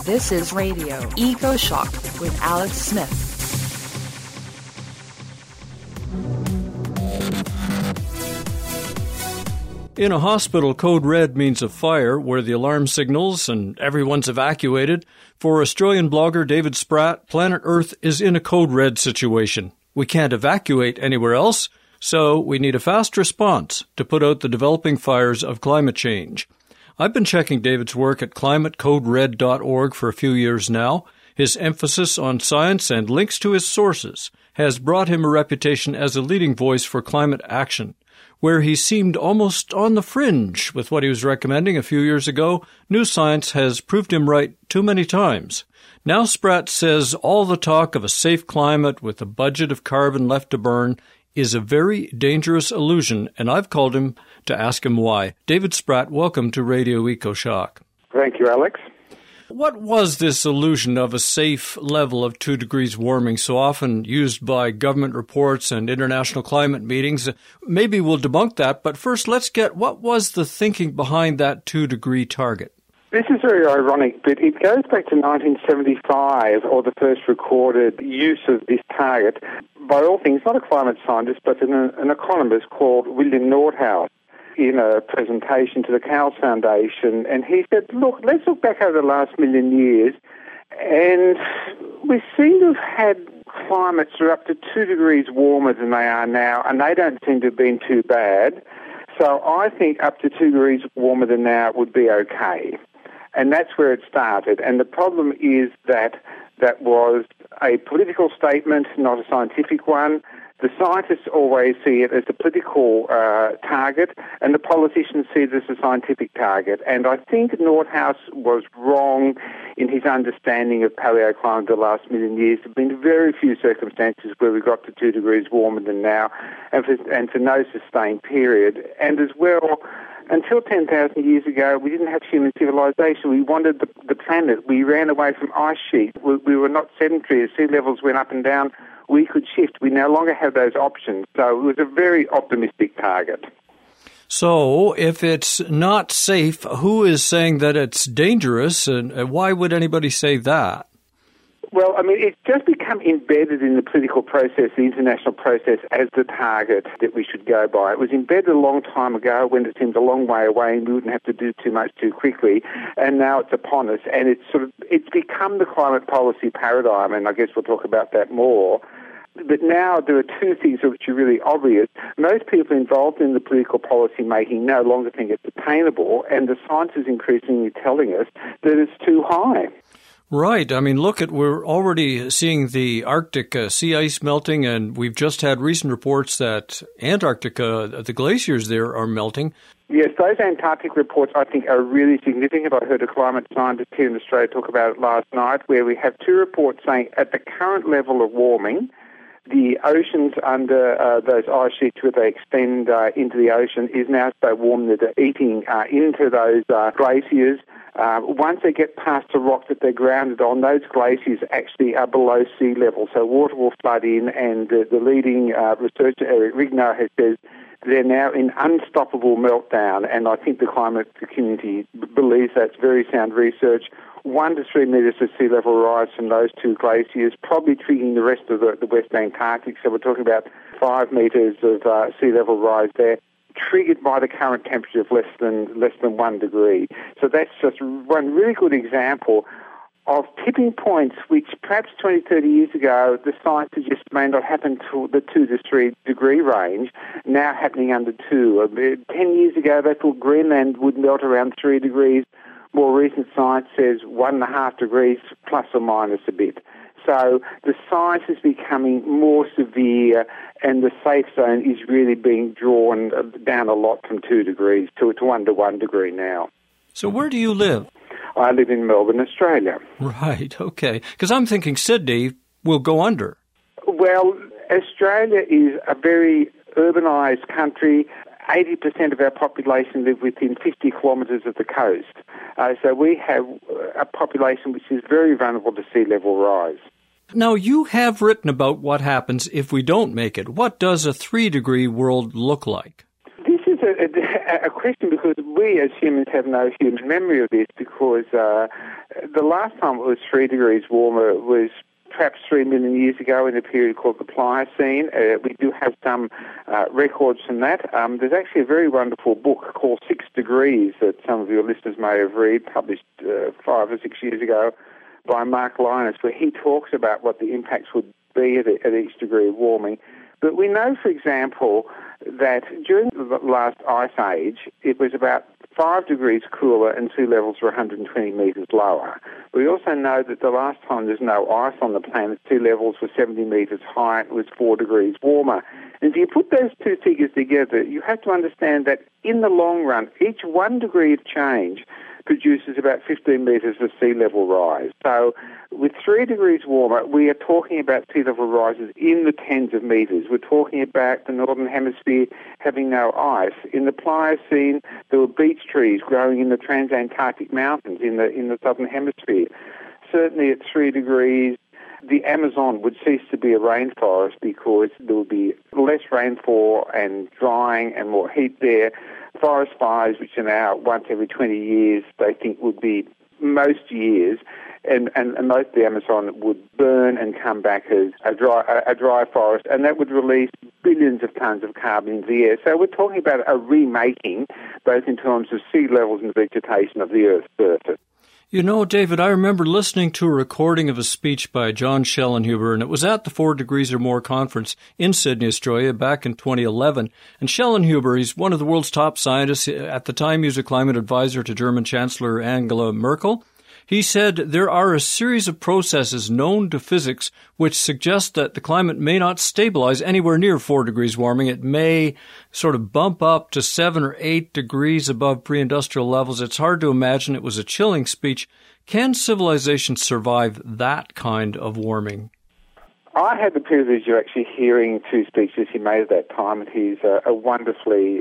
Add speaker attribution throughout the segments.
Speaker 1: This is Radio EcoShock with Alex Smith.
Speaker 2: In a hospital, code red means a fire where the alarm signals and everyone's evacuated. For Australian blogger David Spratt, planet Earth is in a code red situation. We can't evacuate anywhere else, so we need a fast response to put out the developing fires of climate change. I've been checking David's work at climatecodered.org for a few years now. His emphasis on science and links to his sources has brought him a reputation as a leading voice for climate action. Where he seemed almost on the fringe with what he was recommending a few years ago, new science has proved him right too many times. Now Spratt says all the talk of a safe climate with a budget of carbon left to burn is a very dangerous illusion, and I've called him to ask him why. David Spratt, welcome to Radio EcoShock.
Speaker 3: Thank you, Alex.
Speaker 2: What was this illusion of a safe level of 2 degrees warming so often used by government reports and international climate meetings? Maybe we'll debunk that, but first let's get what was the thinking behind that 2-degree target?
Speaker 3: This is very ironic, but it goes back to 1975, or the first recorded use of this target, by all things, not a climate scientist, but an economist called William Nordhaus, in a presentation to the Cowles Foundation, and he said, look, let's look back over the last million years, and we seem to have had climates that are up to 2 degrees warmer than they are now, and they don't seem to have been too bad. So I think up to 2 degrees warmer than now would be okay. And that's where it started. And the problem is that that was a political statement, not a scientific one. The scientists always see it as a political target, and the politicians see it as a scientific target. And I think Nordhaus was wrong in his understanding of paleoclimate the last million years. There have been very few circumstances where we got to 2 degrees warmer than now, and for no sustained period. And as well, until 10,000 years ago, we didn't have human civilization. We wanted the planet. We ran away from ice sheets. We were not sedentary. As sea levels went up and down, we could shift. We no longer have those options. So it was a very optimistic target.
Speaker 2: So if it's not safe, who is saying that it's dangerous, and why would anybody say that?
Speaker 3: Well, I mean, it's just become embedded in the political process, the international process, as the target that we should go by. It was embedded a long time ago when it seemed a long way away and we wouldn't have to do too much too quickly, and now it's upon us, and it's become the climate policy paradigm, and I guess we'll talk about that more. But now there are two things which are really obvious. Most people involved in the political policy making no longer think it's attainable, and the science is increasingly telling us that it's too high.
Speaker 2: Right. I mean, we're already seeing the Arctic sea ice melting, and we've just had recent reports that Antarctica, the glaciers there are melting.
Speaker 3: Yes, those Antarctic reports, I think, are really significant. I heard a climate scientist here in Australia talk about it last night, where we have two reports saying at the current level of warming, the oceans under those ice sheets where they extend into the ocean is now so warm that they're eating into those glaciers. Once they get past the rock that they're grounded on, those glaciers actually are below sea level, so water will flood in, and the leading researcher, Eric Rignow, has said they're now in unstoppable meltdown, and I think the climate community believes that's very sound research. 1 to 3 metres of sea level rise from those two glaciers, probably triggering the rest of the West Antarctic, so we're talking about 5 metres of sea level rise there, triggered by the current temperature of less than 1 degree. So that's just one really good example of tipping points which perhaps 20, 30 years ago the science suggested may not happen to the 2 to 3 degree range, now happening under 2. 10 years ago they thought Greenland would melt around 3 degrees. More recent science says 1.5 degrees plus or minus a bit. So the science is becoming more severe, and the safe zone is really being drawn down a lot from 2 degrees to 1 to 1 degree now.
Speaker 2: So where do you live?
Speaker 3: I live in Melbourne, Australia.
Speaker 2: Right, okay. Because I'm thinking Sydney will go under.
Speaker 3: Well, Australia is a very urbanised country. 80% of our population live within 50 kilometres of the coast. So we have a population which is very vulnerable to sea level rise.
Speaker 2: Now, you have written about what happens if we don't make it. What does a 3-degree world look like?
Speaker 3: This is a question because we as humans have no human memory of this, because the last time it was 3 degrees warmer was perhaps 3 million years ago in a period called the Pliocene. We do have some records from that. There's actually a very wonderful book called 6 Degrees that some of your listeners may have read, published 5 or 6 years ago by Mark Linus, where he talks about what the impacts would be at each degree of warming. But we know, for example, that during the last ice age, it was about 5 degrees cooler and sea levels were 120 metres lower. We also know that the last time there's no ice on the planet, sea levels were 70 metres high and it was 4 degrees warmer. And if you put those two figures together, you have to understand that in the long run, each 1 degree of change produces about 15 metres of sea level rise. So with 3 degrees warmer, we are talking about sea level rises in the tens of metres. We're talking about the Northern Hemisphere having no ice. In the Pliocene, there were beech trees growing in the Transantarctic Mountains in the Southern Hemisphere. Certainly at 3 degrees, the Amazon would cease to be a rainforest because there would be less rainfall and drying and more heat there. Forest fires, which are now once every 20 years, they think would be most years, and most of the Amazon would burn and come back as a dry forest, and that would release billions of tons of carbon into the air. So we're talking about a remaking, both in terms of sea levels and vegetation of the Earth's surface.
Speaker 2: You know, David, I remember listening to a recording of a speech by John Schellenhuber, and it was at the 4 Degrees or More conference in Sydney, Australia, back in 2011. And Schellenhuber, he's one of the world's top scientists. At the time, he was a climate advisor to German Chancellor Angela Merkel. He said there are a series of processes known to physics which suggest that the climate may not stabilize anywhere near 4 degrees warming. It may sort of bump up to 7 or 8 degrees above pre-industrial levels. It's hard to imagine. It was a chilling speech. Can civilization survive that kind of warming?
Speaker 3: I had the privilege of actually hearing 2 speeches he made at that time, and he's a wonderfully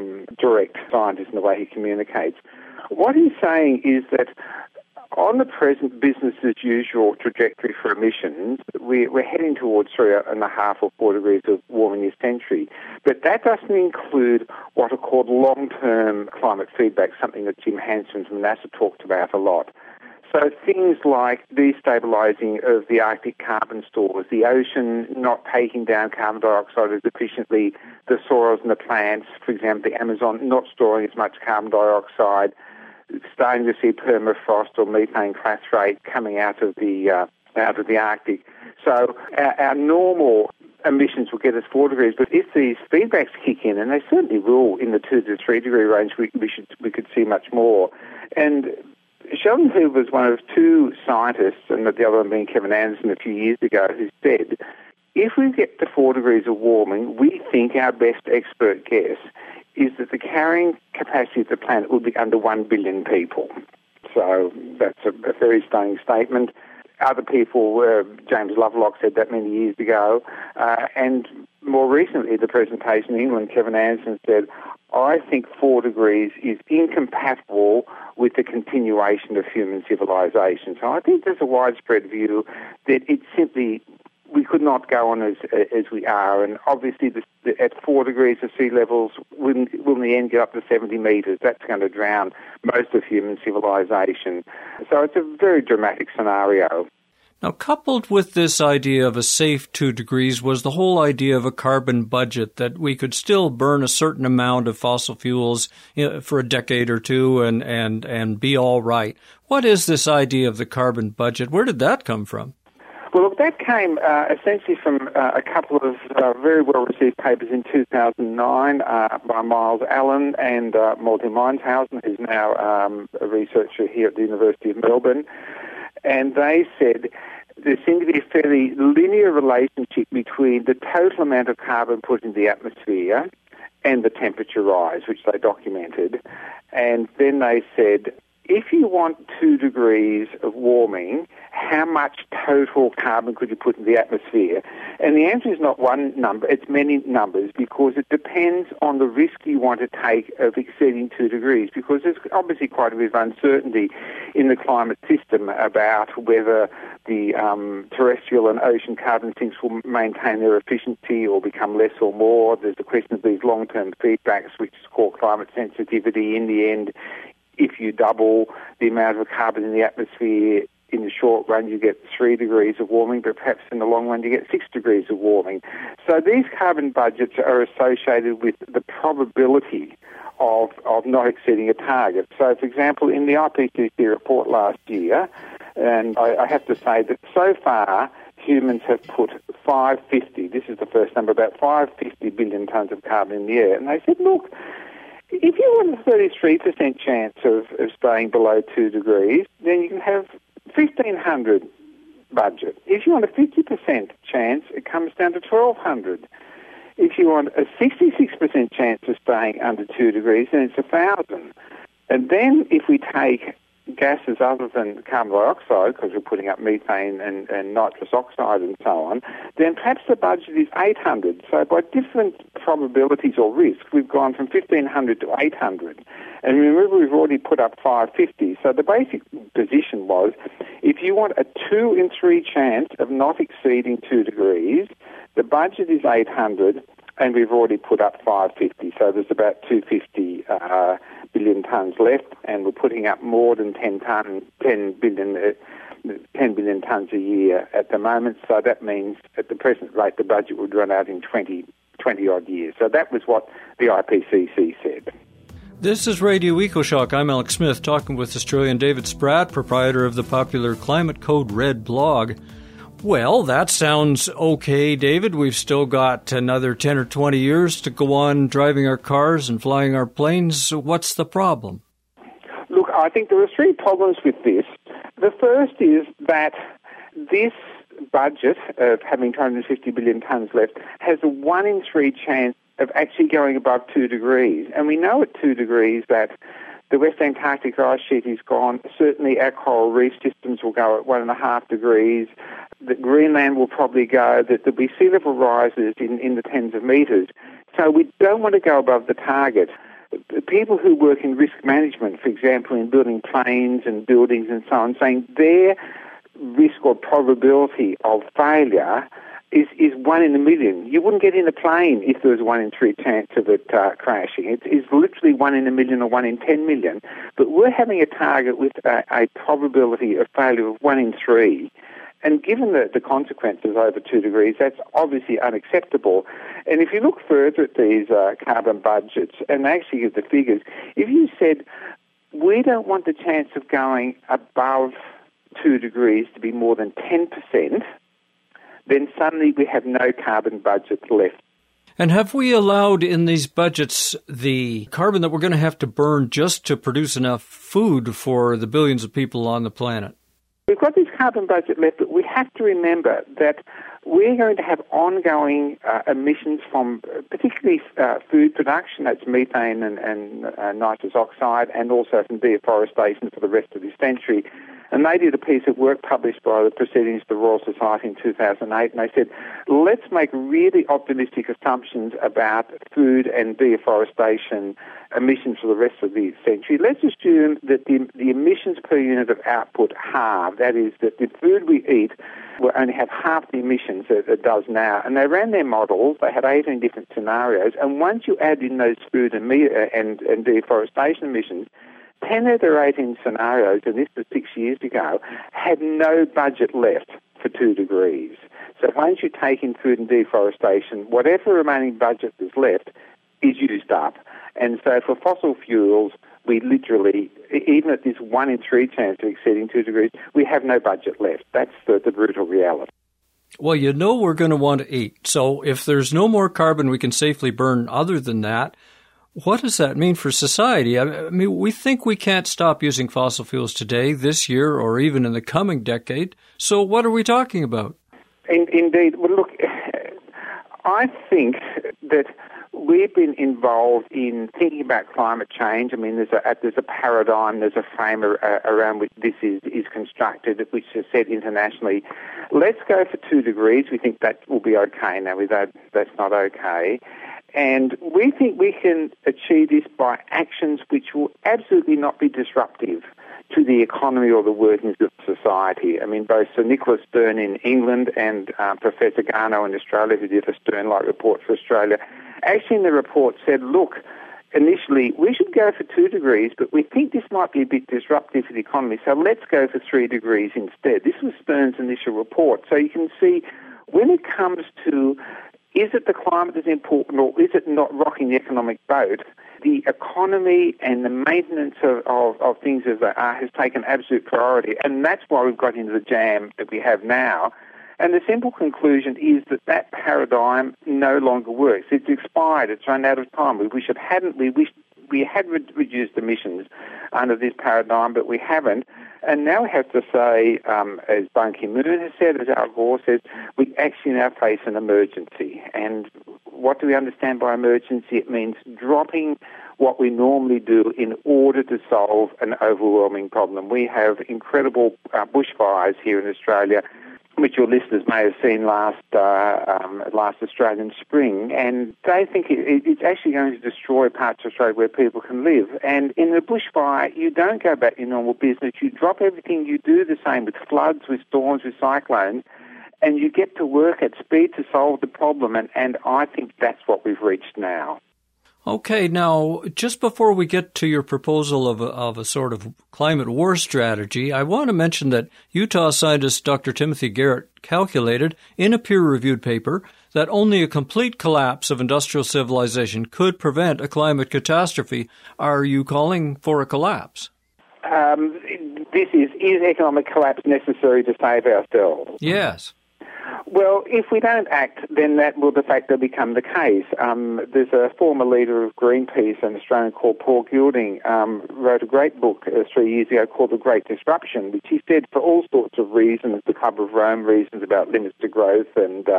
Speaker 3: direct scientist in the way he communicates. What he's saying is that on the present business-as-usual trajectory for emissions, we're heading towards 3.5 or 4 degrees of warming this century. But that doesn't include what are called long-term climate feedback, something that Jim Hansen from NASA talked about a lot. So things like destabilising of the Arctic carbon stores, the ocean not taking down carbon dioxide as efficiently, the soils and the plants, for example, the Amazon not storing as much carbon dioxide, starting to see permafrost or methane clathrate coming out of the Arctic. So our normal emissions will get us 4 degrees, but if these feedbacks kick in, and they certainly will in the 2 to 3 degree range, we could see much more. And Schellenhuber was one of 2 scientists, and the other one being Kevin Anderson a few years ago, who said, if we get to 4 degrees of warming, we think our best expert guess is that the carrying capacity of the planet will be under 1 billion people. So that's a very stunning statement. Other people, James Lovelock said that many years ago, and more recently at the presentation in England, Kevin Anderson said, I think 4 degrees is incompatible with the continuation of human civilization. So I think there's a widespread view that it simply, we could not go on as we are, and obviously at 4 degrees of sea levels will in the end get up to 70 metres. That's going to drown most of human civilization. So it's a very dramatic scenario.
Speaker 2: Now, coupled with this idea of a safe 2 degrees was the whole idea of a carbon budget, that we could still burn a certain amount of fossil fuels for a decade or two and be all right. What is this idea of the carbon budget? Where did that come from?
Speaker 3: Well, look, that came essentially from a couple of very well-received papers in 2009 by Miles Allen and Malte Meinshausen, who's now a researcher here at the University of Melbourne. And they said there seemed to be a fairly linear relationship between the total amount of carbon put into the atmosphere and the temperature rise, which they documented. And then they said, if you want 2 degrees of warming, how much total carbon could you put in the atmosphere? And the answer is not one number, it's many numbers, because it depends on the risk you want to take of exceeding 2 degrees, because there's obviously quite a bit of uncertainty in the climate system about whether the terrestrial and ocean carbon sinks will maintain their efficiency or become less or more. There's the question of these long-term feedbacks, which is called climate sensitivity. In the end, if you double the amount of carbon in the atmosphere, in the short run you get 3 degrees of warming, but perhaps in the long run you get 6 degrees of warming. So these carbon budgets are associated with the probability of not exceeding a target. So, for example, in the IPCC report last year, and I have to say that so far humans have put 550, this is the first number, about 550 billion tonnes of carbon in the air. And they said, look, if you want a 33% chance of staying below 2 degrees, then you can have 1,500 budget. If you want a 50% chance, it comes down to 1,200. If you want a 66% chance of staying under 2 degrees, then it's 1,000. And then if we take gases other than carbon dioxide, because we're putting up methane and nitrous oxide and so on, then perhaps the budget is 800. So by different probabilities or risk, we've gone from 1,500 to 800. And remember, we've already put up 550. So the basic position was, if you want a 2 in 3 chance of not exceeding 2 degrees, the budget is 800, and we've already put up 550. So there's about 250 billion tonnes left, and we're putting up more than 10 billion tonnes a year at the moment. So that means at the present rate, the budget would run out in 20 odd years. So that was what the IPCC said.
Speaker 2: This is Radio EcoShock. I'm Alex Smith, talking with Australian David Spratt, proprietor of the popular Climate Code Red blog. Well, that sounds okay, David. We've still got another 10 or 20 years to go on driving our cars and flying our planes. So what's the problem?
Speaker 3: Look, I think there are 3 problems with this. The first is that this budget of having 250 billion tonnes left has a 1 in 3 chance of actually going above 2 degrees. And we know at 2 degrees that the West Antarctic ice sheet is gone. Certainly our coral reef systems will go at 1.5 degrees. That Greenland will probably go, that there'll be sea level rises in the tens of metres. So we don't want to go above the target. People who work in risk management, for example, in building planes and buildings and so on, saying their risk or probability of failure is 1 in a million. You wouldn't get in a plane if there was 1 in 3 chance of it crashing. It's literally 1 in a million or 1 in 10 million. But we're having a target with a probability of failure of 1 in 3. And given the consequences over 2 degrees, that's obviously unacceptable. And if you look further at these carbon budgets, and they actually give the figures, if you said, we don't want the chance of going above 2 degrees to be more than 10%, then suddenly we have no carbon budget left.
Speaker 2: And have we allowed in these budgets the carbon that we're going to have to burn just to produce enough food for the billions of people on the planet?
Speaker 3: We've got this carbon budget left, but we have to remember that we're going to have ongoing emissions from particularly food production, that's methane and nitrous oxide, and also from deforestation for the rest of this century. And they did a piece of work published by the Proceedings of the Royal Society in 2008, and they said, let's make really optimistic assumptions about food and deforestation emissions for the rest of the century. Let's assume that the emissions per unit of output halve. That is, that the food we eat will only have half the emissions that it does now. And they ran their models. They had 18 different scenarios. And once you add in those food and deforestation emissions, 10 of their 18 scenarios, and this was 6 years ago, had no budget left for 2 degrees. So once you take in food and deforestation, whatever remaining budget is left is used up. And so for fossil fuels, we literally, even at this 1 in 3 chance of exceeding 2 degrees, we have no budget left. That's the brutal reality.
Speaker 2: Well, you know we're going to want to eat. So if there's no more carbon we can safely burn other than that, what does that mean for society? I mean, we think we can't stop using fossil fuels today, this year, or even in the coming decade. So what are we talking about?
Speaker 3: Indeed. Well, look, I think that we've been involved in thinking about climate change. I mean, there's a paradigm, there's a frame around which this is constructed, which is set internationally. Let's go for 2 degrees. We think that will be okay. Now, that's not okay. And we think we can achieve this by actions which will absolutely not be disruptive to the economy or the workings of society. I mean, both Sir Nicholas Stern in England and Professor Garnaut in Australia, who did a Stern-like report for Australia, actually in the report said, look, initially we should go for 2 degrees, but we think this might be a bit disruptive to the economy, so let's go for 3 degrees instead. This was Stern's initial report. So you can see when it comes to is it the climate is important or is it not rocking the economic boat, the economy and the maintenance of things as they are has taken absolute priority. And that's why we've got into the jam that we have now. And the simple conclusion is that paradigm no longer works. It's expired. It's run out of time. We wish it hadn't. We wish we had reduced emissions under this paradigm, but we haven't. And now we have to say, as Ban Ki-moon has said, as Al Gore says, we actually now face an emergency. And what do we understand by emergency? It means dropping what we normally do in order to solve an overwhelming problem. We have incredible bushfires here in Australia, which your listeners may have seen last Australian spring, and they think it's actually going to destroy parts of Australia where people can live. And in the bushfire, you don't go back to your normal business. You drop everything. You do the same with floods, with storms, with cyclones, and you get to work at speed to solve the problem, and I think that's what we've reached now.
Speaker 2: Okay, now, just before we get to your proposal of a sort of climate war strategy, I want to mention that Utah scientist Dr. Timothy Garrett calculated in a peer-reviewed paper that only a complete collapse of industrial civilization could prevent a climate catastrophe. Are you calling for a collapse?
Speaker 3: Is economic collapse necessary to save ourselves?
Speaker 2: Yes.
Speaker 3: Well, if we don't act, then that will de facto become the case. There's a former leader of Greenpeace, an Australian called Paul Gilding, wrote a great book 3 years ago called The Great Disruption, which he said for all sorts of reasons, the Club of Rome reasons about limits to growth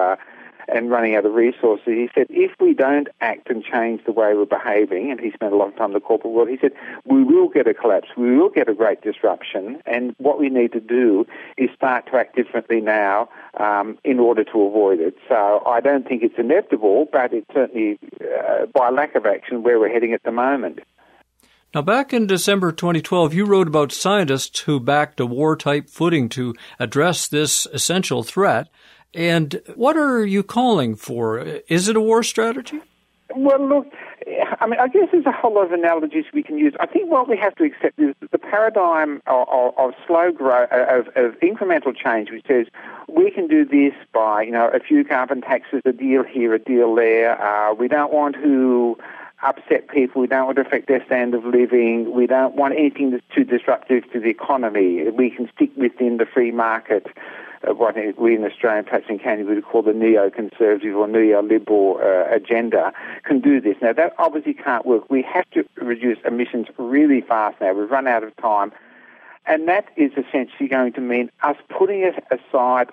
Speaker 3: and running out of resources. He said, if we don't act and change the way we're behaving, and he spent a lot of time in the corporate world, he said, we will get a collapse, we will get a great disruption, and what we need to do is start to act differently now in order to avoid it. So I don't think it's inevitable, but it's certainly, by lack of action, where we're heading at the moment.
Speaker 2: Now, back in December 2012, you wrote about scientists who backed a war-type footing to address this essential threat. And what are you calling for? Is it a war strategy?
Speaker 3: Well, look, I mean, I guess there's a whole lot of analogies we can use. I think what we have to accept is the paradigm of slow growth, of incremental change, which says we can do this by, a few carbon taxes, a deal here, a deal there. We don't want to upset people. We don't want to affect their standard of living. We don't want anything that's too disruptive to the economy. We can stick within the free market. What we in Australia, perhaps in Canada, would call the neoconservative or neoliberal agenda, can do this. Now, that obviously can't work. We have to reduce emissions really fast now. We've run out of time. And that is essentially going to mean us putting aside a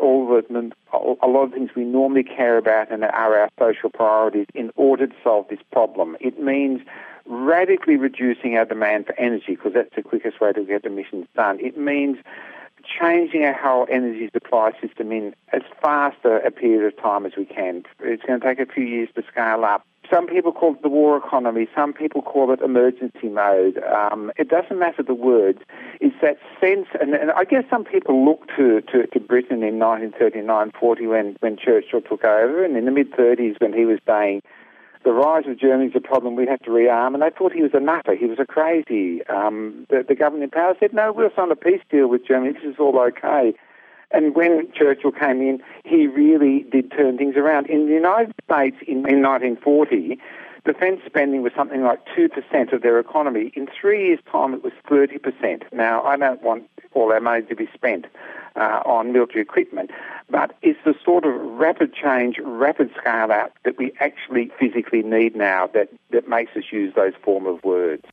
Speaker 3: lot of things we normally care about and are our social priorities in order to solve this problem. It means radically reducing our demand for energy, because that's the quickest way to get emissions done. It means changing our whole energy supply system in as fast a period of time as we can. It's going to take a few years to scale up. Some people call it the war economy. Some people call it emergency mode. It doesn't matter the words. It's that sense, and I guess some people look to Britain in 1939-40 when Churchill took over, and in the mid-30s when he was saying, the rise of Germany is a problem, we have to rearm, and they thought he was a nutter, he was a crazy. The government in power said, no, we'll sign a peace deal with Germany, this is all okay. And when Churchill came in, he really did turn things around. In the United States in 1940, defence spending was something like 2% of their economy. In 3 years' time, it was 30%. Now, I don't want all our money to be spent on military equipment, but it's the sort of rapid change, rapid scale-out that we actually physically need now that makes us use those form of words.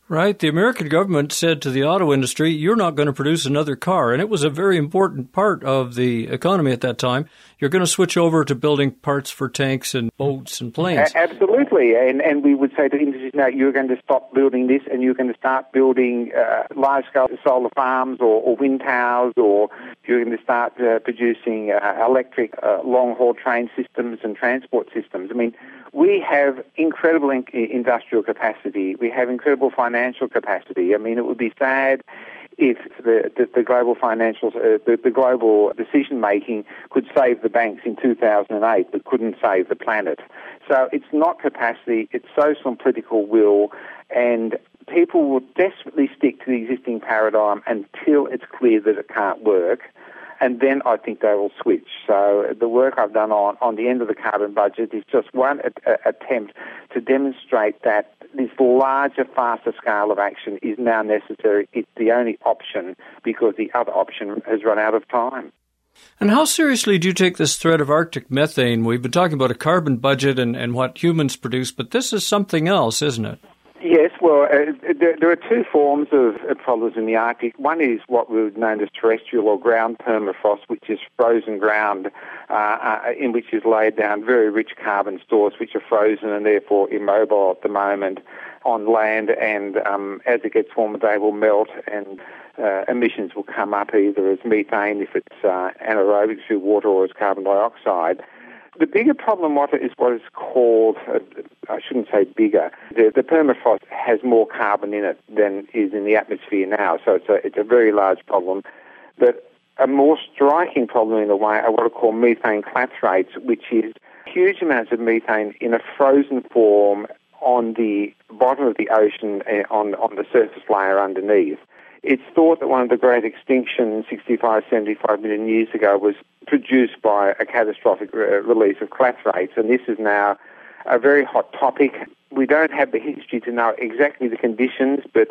Speaker 2: Right. The American government said to the auto industry, you're not going to produce another car. And it was a very important part of the economy at that time. You're going to switch over to building parts for tanks and boats and planes.
Speaker 3: Absolutely. And we would say to industries, no, you're going to stop building this and you're going to start building large-scale solar farms or wind towers, or you're going to start producing electric long-haul train systems and transport systems. I mean, we have incredible industrial capacity. We have incredible financial capacity. I mean, it would be sad if the global financials, the global decision-making could save the banks in 2008 but couldn't save the planet. So it's not capacity, it's social and political will, and people will desperately stick to the existing paradigm until it's clear that it can't work. And then I think they will switch. So the work I've done on the end of the carbon budget is just one attempt to demonstrate that this larger, faster scale of action is now necessary. It's the only option because the other option has run out of time.
Speaker 2: And how seriously do you take this threat of Arctic methane? We've been talking about a carbon budget and what humans produce, but this is something else, isn't it?
Speaker 3: Yes, well, there are two forms of problems in the Arctic. One is what we would know as terrestrial or ground permafrost, which is frozen ground in which is laid down very rich carbon stores, which are frozen and therefore immobile at the moment on land. And as it gets warmer, they will melt and emissions will come up either as methane if it's anaerobic through water or as carbon dioxide. The bigger problem is what is called, I shouldn't say bigger, the permafrost has more carbon in it than is in the atmosphere now, so it's a very large problem. But a more striking problem in a way are what are called methane clathrates, which is huge amounts of methane in a frozen form on the bottom of the ocean, on the surface layer underneath. It's thought that one of the great extinctions 65, 75 million years ago was produced by a catastrophic release of clathrates, and this is now a very hot topic. We don't have the history to know exactly the conditions, but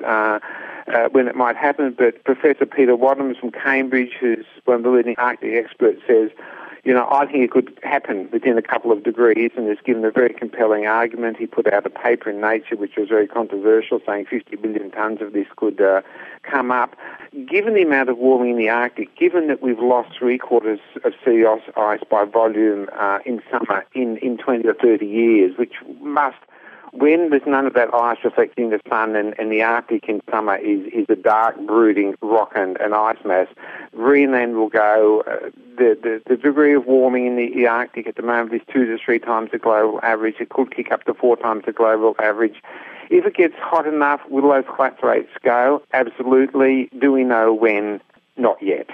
Speaker 3: when it might happen. But Professor Peter Wadhams from Cambridge, who's one of the leading Arctic experts, says, I think it could happen within a couple of degrees, and has given a very compelling argument. He put out a paper in Nature which was very controversial, saying 50 billion tonnes of this could come up. Given the amount of warming in the Arctic, given that we've lost 3/4 of sea ice by volume in summer in 20 or 30 years, which must, when there's none of that ice reflecting the sun and the Arctic in summer is a dark, brooding rock and ice mass, Greenland will go. The degree of warming in the Arctic at the moment is 2 to 3 times the global average. It could kick up to 4 times the global average. If it gets hot enough, will those clathrates go? Absolutely. Do we know when? Not yet.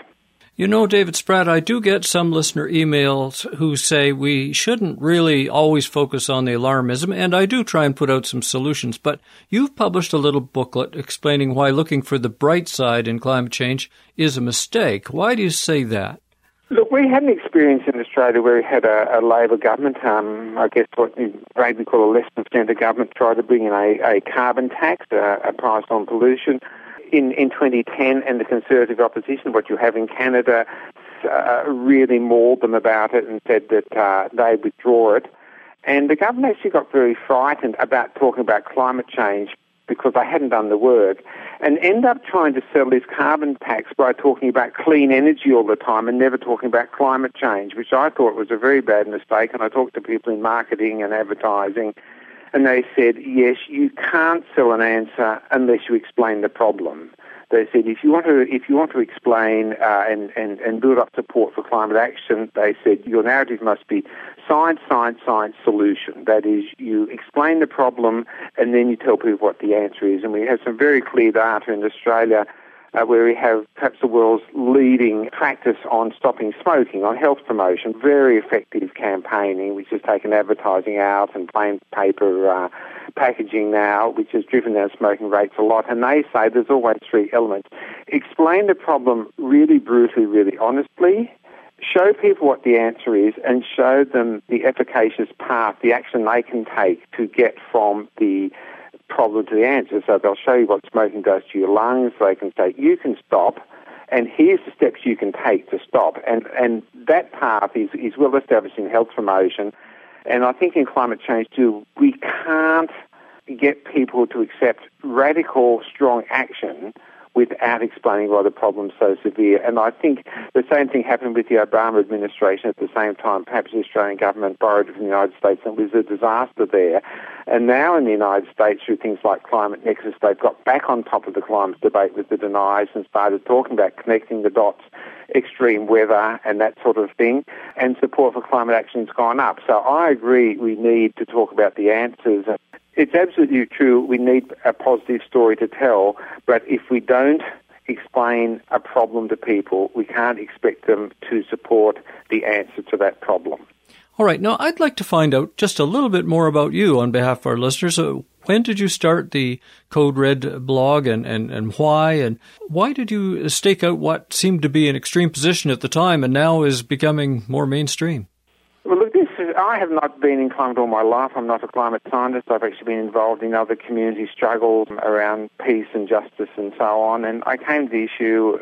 Speaker 2: David Spratt, I do get some listener emails who say we shouldn't really always focus on the alarmism, and I do try and put out some solutions, but you've published a little booklet explaining why looking for the bright side in climate change is a mistake. Why do you say that?
Speaker 3: Look, we had an experience in Australia where we had a Labor government, I guess what you maybe call a less than standard government, tried to bring in a carbon tax, a price on pollution. In 2010, and the Conservative opposition, what you have in Canada, really mauled them about it and said that they'd withdraw it. And the government actually got very frightened about talking about climate change because they hadn't done the work, and end up trying to sell this carbon tax by talking about clean energy all the time and never talking about climate change, which I thought was a very bad mistake. And I talked to people in marketing and advertising, and they said, yes, you can't sell an answer unless you explain the problem. They said, if you want to explain and build up support for climate action, they said your narrative must be science, science, science, solution. That is, you explain the problem and then you tell people what the answer is. And we have some very clear data in Australia where we have perhaps the world's leading practice on stopping smoking, on health promotion, very effective campaigning, which has taken advertising out and plain paper packaging now, which has driven down smoking rates a lot. And they say there's always 3 elements. Explain the problem really brutally, really honestly, show people what the answer is, and show them the efficacious path, the action they can take to get from the problem to the answer. So they'll show you what smoking does to your lungs. They can say, you can stop, and here's the steps you can take to stop. And that path is well established in health promotion. And I think in climate change too, we can't get people to accept radical, strong action without explaining why the problem's so severe. And I think the same thing happened with the Obama administration at the same time. Perhaps the Australian government borrowed from the United States, and it was a disaster there. And now in the United States, through things like Climate Nexus, they've got back on top of the climate debate with the deniers and started talking about connecting the dots, extreme weather and that sort of thing, and support for climate action has gone up. So I agree we need to talk about the answers. It's absolutely true we need a positive story to tell, but if we don't explain a problem to people, we can't expect them to support the answer to that problem.
Speaker 2: All right. Now, I'd like to find out just a little bit more about you on behalf of our listeners. When did you start the Code Red blog and why? And why did you stake out what seemed to be an extreme position at the time and now is becoming more mainstream?
Speaker 3: Well, look, I have not been in climate all my life. I'm not a climate scientist. I've actually been involved in other community struggles around peace and justice and so on. And I came to the issue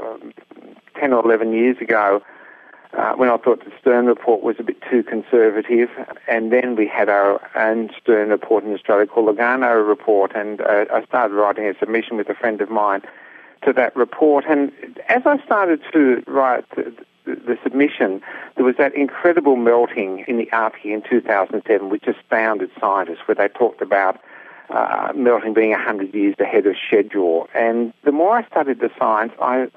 Speaker 3: 10 or 11 years ago when I thought the Stern report was a bit too conservative. And then we had our own Stern report in Australia called the Garnaut report. And I started writing a submission with a friend of mine to that report. And as I started to write the submission, there was that incredible melting in the Arctic in 2007, which astounded scientists, where they talked about melting being 100 years ahead of schedule. And the more I studied the science,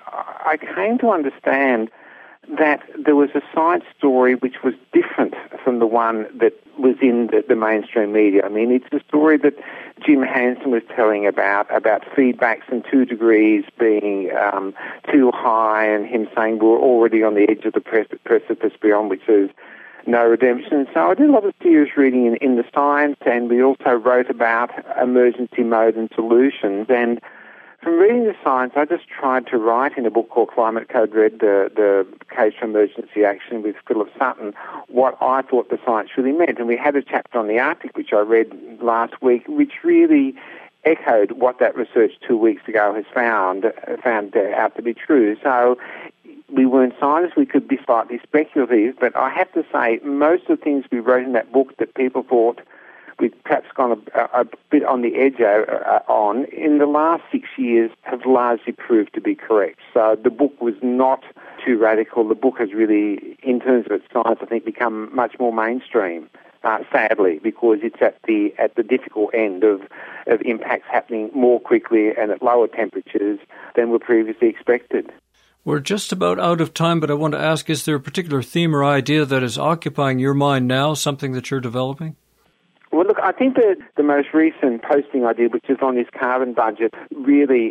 Speaker 3: I came to understand that there was a science story which was different from the one that was in the mainstream media. I mean, it's a story that Jim Hansen was telling about feedbacks and 2 degrees being too high, and him saying we're already on the edge of the precipice beyond which there's no redemption. So I did a lot of serious reading in the science, and we also wrote about emergency mode and solutions. And from reading the science, I just tried to write in a book called Climate Code Red, the Case for Emergency Action with Philip Sutton, what I thought the science really meant. And we had a chapter on the Arctic, which I read last week, which really echoed what that research 2 weeks ago has found out to be true. So we weren't scientists, we could be slightly speculative, but I have to say most of the things we wrote in that book that people thought we'd perhaps gone a bit on the edge on, in the last 6 years have largely proved to be correct. So the book was not too radical. The book has really, in terms of its science, I think, become much more mainstream, sadly, because it's at the difficult end of impacts happening more quickly and at lower temperatures than were previously expected.
Speaker 2: We're just about out of time, but I want to ask, is there a particular theme or idea that is occupying your mind now, something that you're developing?
Speaker 3: Well, look, I think that the most recent posting I did, which is on this carbon budget, really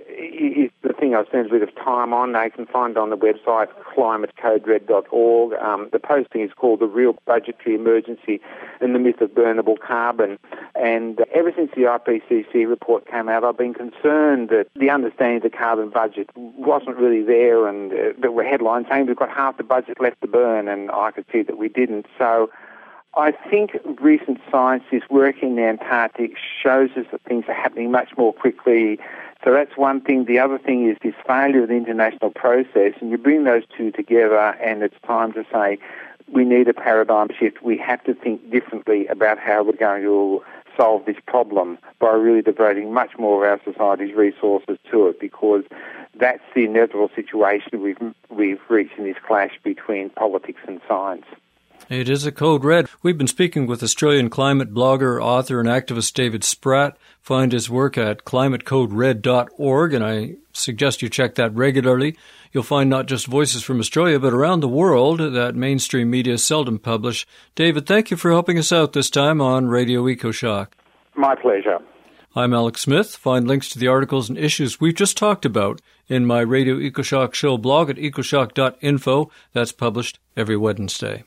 Speaker 3: is the thing I've spent a bit of time on. They can find it on the website, climatecodered.org. The posting is called The Real Budgetary Emergency and the Myth of Burnable Carbon. And ever since the IPCC report came out, I've been concerned that the understanding of the carbon budget wasn't really there, and there were headlines saying we've got half the budget left to burn, and I could see that we didn't. So I think recent science, this work in the Antarctic, shows us that things are happening much more quickly. So that's one thing. The other thing is this failure of the international process, and you bring those two together, and it's time to say we need a paradigm shift. We have to think differently about how we're going to solve this problem by really devoting much more of our society's resources to it, because that's the inevitable situation we've reached in this clash between politics and science.
Speaker 2: It is a Code Red. We've been speaking with Australian climate blogger, author, and activist David Spratt. Find his work at climatecodered.org, and I suggest you check that regularly. You'll find not just voices from Australia, but around the world that mainstream media seldom publish. David, thank you for helping us out this time on Radio EcoShock.
Speaker 3: My pleasure.
Speaker 2: I'm Alex Smith. Find links to the articles and issues we've just talked about in my Radio EcoShock show blog at ecoshock.info. That's published every Wednesday.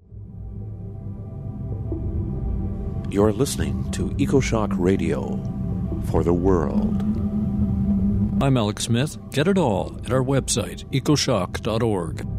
Speaker 4: You're listening to EcoShock Radio for the world.
Speaker 2: I'm Alex Smith. Get it all at our website, ecoshock.org.